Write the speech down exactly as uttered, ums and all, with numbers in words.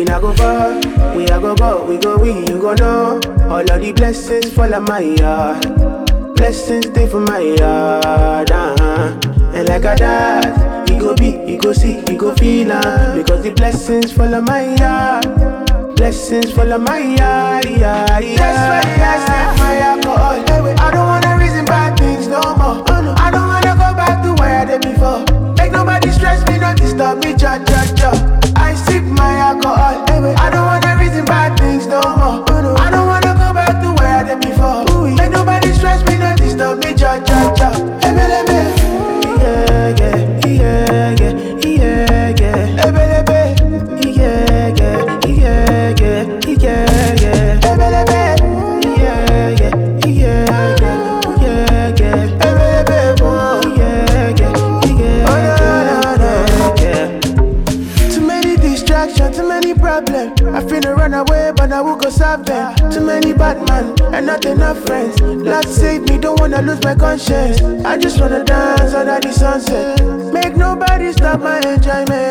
not go far. We are go go, we go we, you go know. All of the blessings fall on my yard. Blessings stay for my yard, uh-huh. And like a dad, you go be, you go see, you go feel uh, because the blessings fall on my yard. Blessings fall on my yard, yeah, yeah. That's why I sip my alcohol. I don't wanna reason bad things no more. I don't wanna go back to where I did before. Make nobody stress me, not disturb me, cha cha cha. I sip my alcohol. I don't wanna reason bad things no more. I don't wanna go back to where I did before. Make nobody stress me, not disturb me, cha cha cha. Yeah, yeah, yeah, yeah, yeah, yeah. Yeah, yeah, yeah, yeah, yeah, yeah. Too many problems, I finna run away, but I will go solve them. Too many bad men, and not enough friends. Lord save me, don't wanna lose my conscience. I just wanna dance under the sunset. Make nobody stop my enjoyment.